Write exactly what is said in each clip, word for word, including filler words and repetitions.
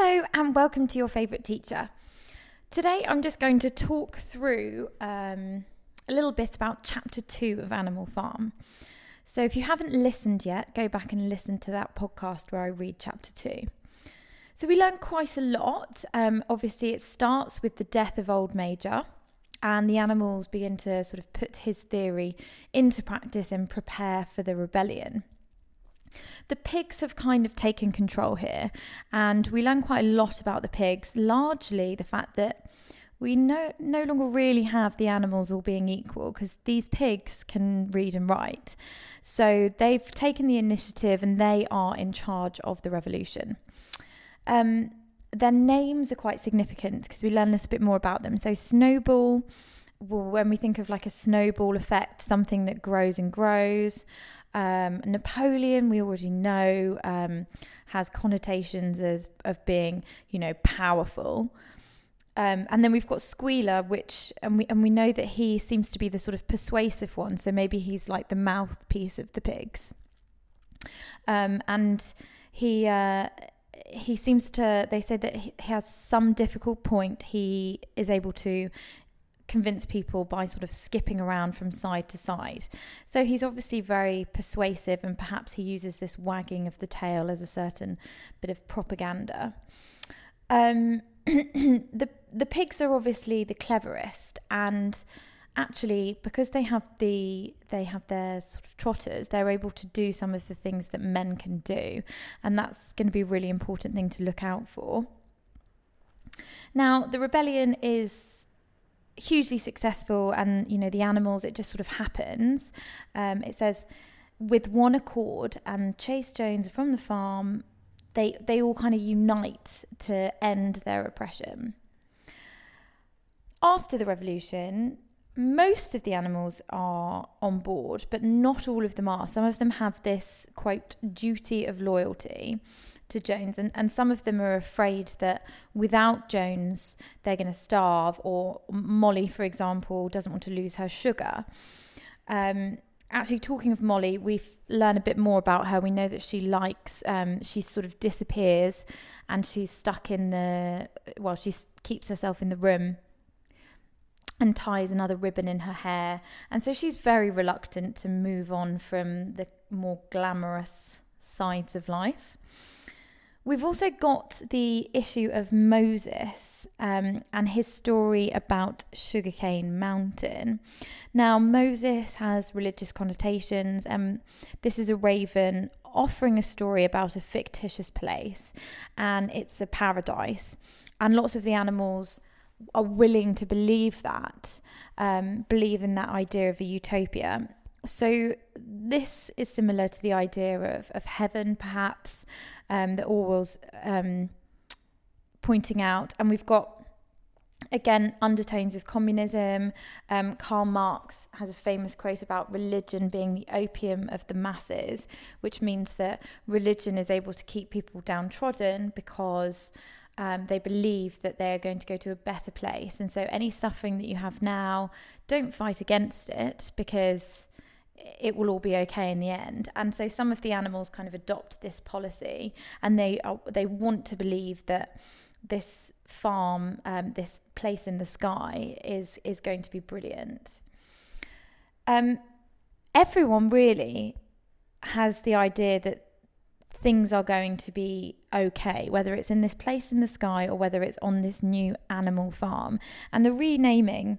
Hello and welcome to Your Favourite Teacher. Today I'm just going to talk through um, a little bit about chapter two of Animal Farm. So if you haven't listened yet, go back and listen to that podcast where I read chapter two. So we learn quite a lot. Um, obviously it starts with the death of Old Major and the animals begin to sort of put his theory into practice and prepare for the rebellion. The pigs have kind of taken control here, and we learn quite a lot about the pigs, largely the fact that we no, no longer really have the animals all being equal because these pigs can read and write. So they've taken the initiative and they are in charge of the revolution. Um, their names are quite significant because we learn a little bit more about them. So Snowball, well, when we think of like a snowball effect, something that grows and grows. Um, Napoleon, we already know, um, has connotations as of being, you know, powerful. Um, and then we've got Squealer, which, and we and we know that he seems to be the sort of persuasive one. So maybe he's like the mouthpiece of the pigs. Um, and he uh, he seems to. They say that he has some difficult point. He is able to convince people by sort of skipping around from side to side. So he's obviously very persuasive, and perhaps he uses this wagging of the tail as a certain bit of propaganda. Um, the the pigs are obviously the cleverest, and actually because they have the they have their sort of trotters, they're able to do some of the things that men can do, and that's going to be a really important thing to look out for. Now, the rebellion is hugely successful, and you know the animals, it just sort of happens. Um, it says with one accord, and Chase Jones from the farm, they they all kind of unite to end their oppression. After the revolution, most of the animals are on board, but not all of them are. Some of them have this, quote, duty of loyalty to Jones, and, and some of them are afraid that without Jones they're going to starve, or Molly, for example, doesn't want to lose her sugar. Um, actually, talking of Molly, we've learned a bit more about her. We know that she likes, um, she sort of disappears and she's stuck in the, well, she keeps herself in the room and ties another ribbon in her hair. And so she's very reluctant to move on from the more glamorous sides of life. We've also got the issue of Moses um, and his story about Sugarcane Mountain. Now, Moses has religious connotations, and this is a raven offering a story about a fictitious place, and it's a paradise. And lots of the animals are willing to believe that, um, believe in that idea of a utopia. So this is similar to the idea of, of heaven, perhaps, um, that Orwell's um, pointing out. And we've got, again, undertones of communism. Um, Karl Marx has a famous quote about religion being the opium of the masses, which means that religion is able to keep people downtrodden because Um, they believe that they're going to go to a better place. And so any suffering that you have now, don't fight against it, because it will all be okay in the end. And so some of the animals kind of adopt this policy, and they are, they want to believe that this farm, um, this place in the sky is is going to be brilliant. Um, everyone really has the idea that things are going to be okay, whether it's in this place in the sky or whether it's on this new animal farm. And the renaming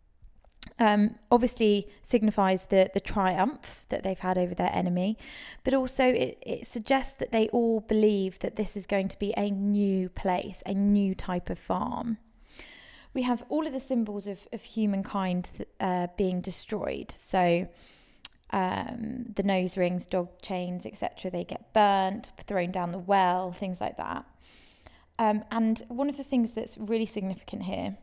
um, obviously signifies the, the triumph that they've had over their enemy, but also it, it suggests that they all believe that this is going to be a new place, a new type of farm. We have all of the symbols of, of humankind uh, being destroyed. So Um, the nose rings, dog chains, et cetera. They get burnt, thrown down the well, things like that. Um, and one of the things that's really significant here,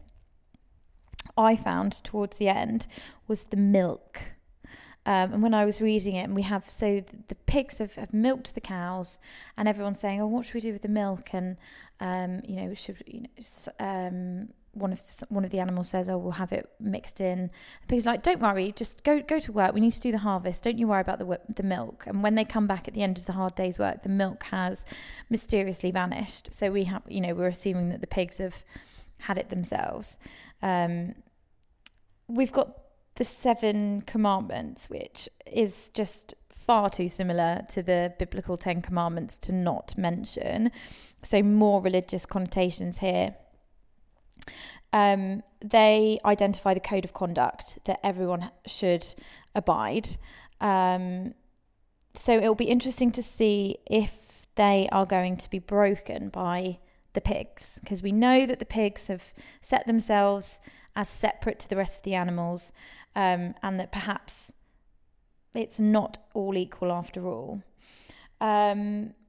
I found towards the end, was the milk. Um, and when I was reading it, and we have, so the, the pigs have, have milked the cows, and everyone's saying, oh, what should we do with the milk? And, um, you know, should, you know, um, one of one of the animals says, "Oh, we'll have it mixed in." The pig's like, "Don't worry, just go go to work. We need to do the harvest. Don't you worry about the the milk." And when they come back at the end of the hard day's work, the milk has mysteriously vanished. So we have, you know, we're assuming that the pigs have had it themselves. Um, we've got the seven commandments, which is just far too similar to the biblical Ten Commandments to not mention. So more religious connotations here. Um, they identify the code of conduct that everyone should abide. Um, so it'll be interesting to see if they are going to be broken by the pigs, because we know that the pigs have set themselves as separate to the rest of the animals, um, and that perhaps it's not all equal after all. Um,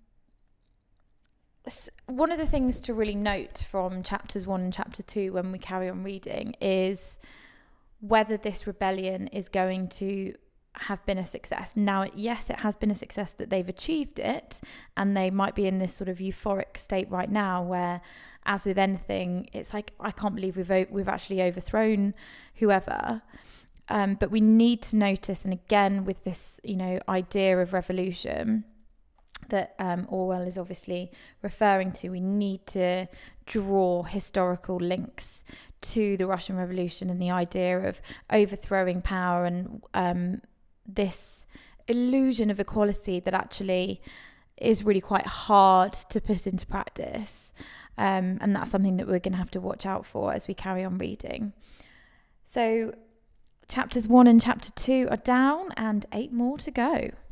one of the things to really note from chapters one and chapter two when we carry on reading is whether this rebellion is going to have been a success. Now, yes, it has been a success that they've achieved it, and they might be in this sort of euphoric state right now where, as with anything, it's like, I can't believe we've we've actually overthrown whoever. Um, but we need to notice, and again with this, you know, idea of revolution that um, Orwell is obviously referring to, we need to draw historical links to the Russian Revolution and the idea of overthrowing power and um, this illusion of equality that actually is really quite hard to put into practice. Um, and that's something that we're going to have to watch out for as we carry on reading. So chapters one and chapter two are down and eight more to go.